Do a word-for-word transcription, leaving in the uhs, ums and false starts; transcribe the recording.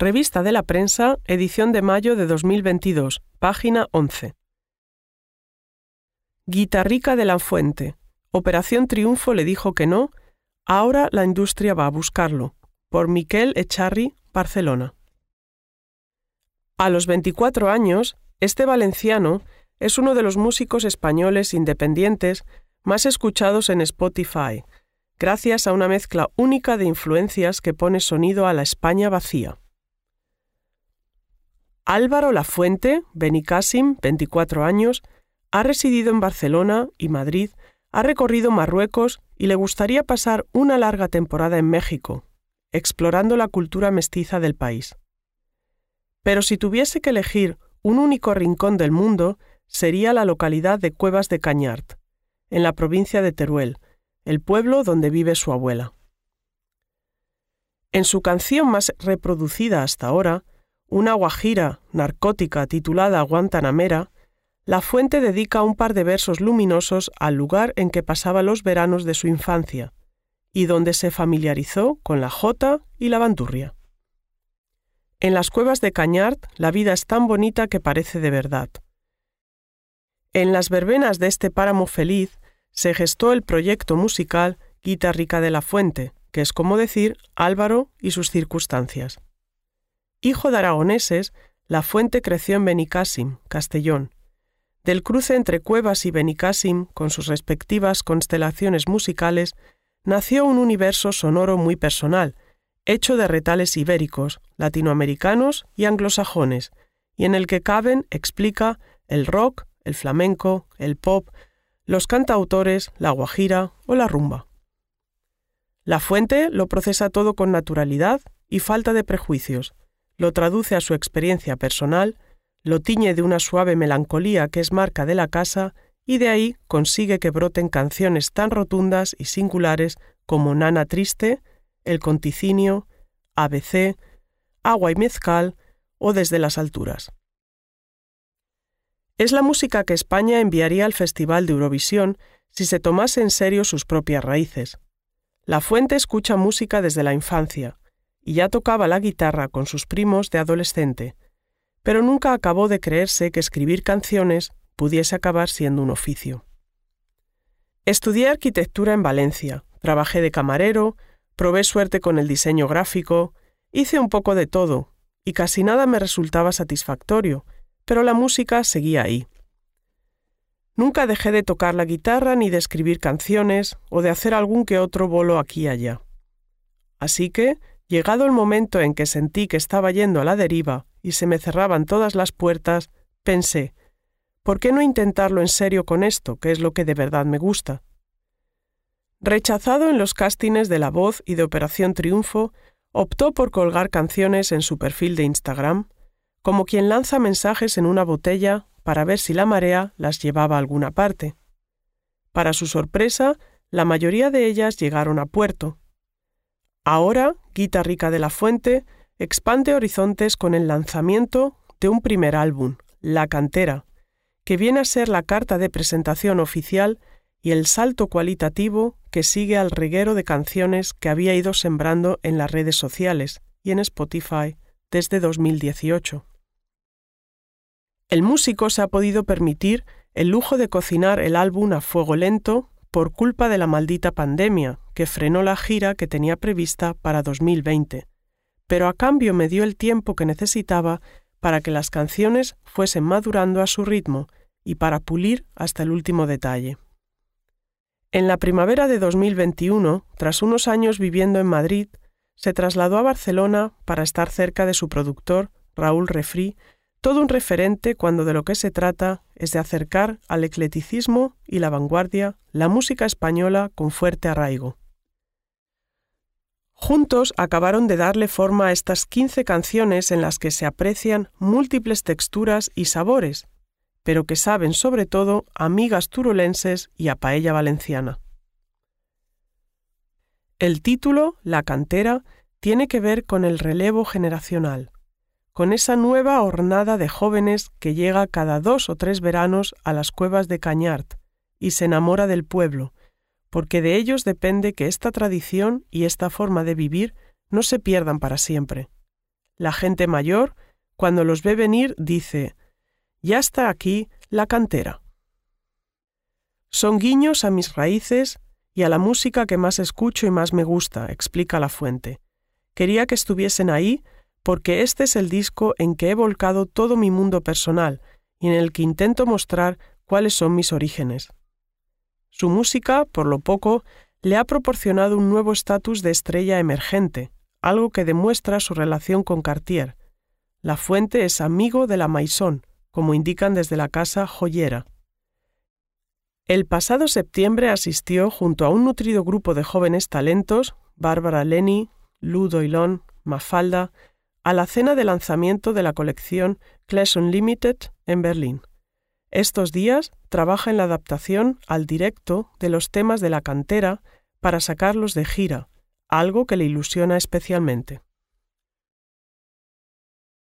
Revista de la Prensa, edición de mayo de dos mil veintidós, página once. Guitarrica de la Fuente. Operación Triunfo le dijo que no, ahora la industria va a buscarlo. Por Miquel Echarri, Barcelona. A los veinticuatro años, este valenciano es uno de los músicos españoles independientes más escuchados en Spotify, gracias a una mezcla única de influencias que pone sonido a la España vacía. Álvaro Lafuente, Benicàssim, veinticuatro años, ha residido en Barcelona y Madrid, ha recorrido Marruecos y le gustaría pasar una larga temporada en México, explorando la cultura mestiza del país. Pero si tuviese que elegir un único rincón del mundo, sería la localidad de Cuevas de Cañart, en la provincia de Teruel, el pueblo donde vive su abuela. En su canción más reproducida hasta ahora, una guajira narcótica titulada Guantanamera, Lafuente dedica un par de versos luminosos al lugar en que pasaba los veranos de su infancia y donde se familiarizó con la jota y la bandurria. En las Cuevas de Cañart la vida es tan bonita que parece de verdad. En las verbenas de este páramo feliz se gestó el proyecto musical Guitarrica de la Fuente, que es como decir Álvaro y sus circunstancias. Hijo de aragoneses, Lafuente creció en Benicàssim, Castellón. Del cruce entre Cuevas y Benicàssim, con sus respectivas constelaciones musicales, nació un universo sonoro muy personal, hecho de retales ibéricos, latinoamericanos y anglosajones, y en el que caben, explica, el rock, el flamenco, el pop, los cantautores, la guajira o la rumba. Lafuente lo procesa todo con naturalidad y falta de prejuicios, lo traduce a su experiencia personal, lo tiñe de una suave melancolía que es marca de la casa y de ahí consigue que broten canciones tan rotundas y singulares como Nana Triste, El Conticinio, A B C, Agua y Mezcal o Desde las Alturas. Es la música que España enviaría al Festival de Eurovisión si se tomase en serio sus propias raíces. Lafuente escucha música desde la infancia y ya tocaba la guitarra con sus primos de adolescente, pero nunca acabó de creerse que escribir canciones pudiese acabar siendo un oficio. Estudié arquitectura en Valencia, trabajé de camarero, probé suerte con el diseño gráfico, hice un poco de todo, y casi nada me resultaba satisfactorio, pero la música seguía ahí. Nunca dejé de tocar la guitarra ni de escribir canciones o de hacer algún que otro bolo aquí y allá. Así que, llegado el momento en que sentí que estaba yendo a la deriva y se me cerraban todas las puertas, pensé, ¿por qué no intentarlo en serio con esto, que es lo que de verdad me gusta? Rechazado en los castings de La Voz y de Operación Triunfo, optó por colgar canciones en su perfil de Instagram, como quien lanza mensajes en una botella para ver si la marea las llevaba a alguna parte. Para su sorpresa, la mayoría de ellas llegaron a puerto. Ahora, Guitarrica de la Fuente expande horizontes con el lanzamiento de un primer álbum, La Cantera, que viene a ser la carta de presentación oficial y el salto cualitativo que sigue al reguero de canciones que había ido sembrando en las redes sociales y en Spotify desde dos mil dieciocho. El músico se ha podido permitir el lujo de cocinar el álbum a fuego lento por culpa de la maldita pandemia que frenó la gira que tenía prevista para dos mil veinte, pero a cambio me dio el tiempo que necesitaba para que las canciones fuesen madurando a su ritmo y para pulir hasta el último detalle. En la primavera de dos mil veintiuno, tras unos años viviendo en Madrid, se trasladó a Barcelona para estar cerca de su productor, Raúl Refri, todo un referente cuando de lo que se trata es de acercar al eclecticismo y la vanguardia la música española con fuerte arraigo. Juntos acabaron de darle forma a estas quince canciones en las que se aprecian múltiples texturas y sabores, pero que saben sobre todo a migas turolenses y a paella valenciana. El título, La Cantera, tiene que ver con el relevo generacional, con esa nueva hornada de jóvenes que llega cada dos o tres veranos a las Cuevas de Cañart y se enamora del pueblo, porque de ellos depende que esta tradición y esta forma de vivir no se pierdan para siempre. La gente mayor, cuando los ve venir, dice: «Ya está aquí la cantera». Son guiños a mis raíces y a la música que más escucho y más me gusta, explica La Fuente. Quería que estuviesen ahí porque este es el disco en que he volcado todo mi mundo personal y en el que intento mostrar cuáles son mis orígenes. Su música, por lo poco, le ha proporcionado un nuevo estatus de estrella emergente, algo que demuestra su relación con Cartier. La Fuente es amigo de la Maison, como indican desde la casa joyera. El pasado septiembre asistió junto a un nutrido grupo de jóvenes talentos, Bárbara Lenny, Lou Doillon, Mafalda, a la cena de lanzamiento de la colección Clash Unlimited en Berlín. Estos días trabaja en la adaptación al directo de los temas de la cantera para sacarlos de gira, algo que le ilusiona especialmente.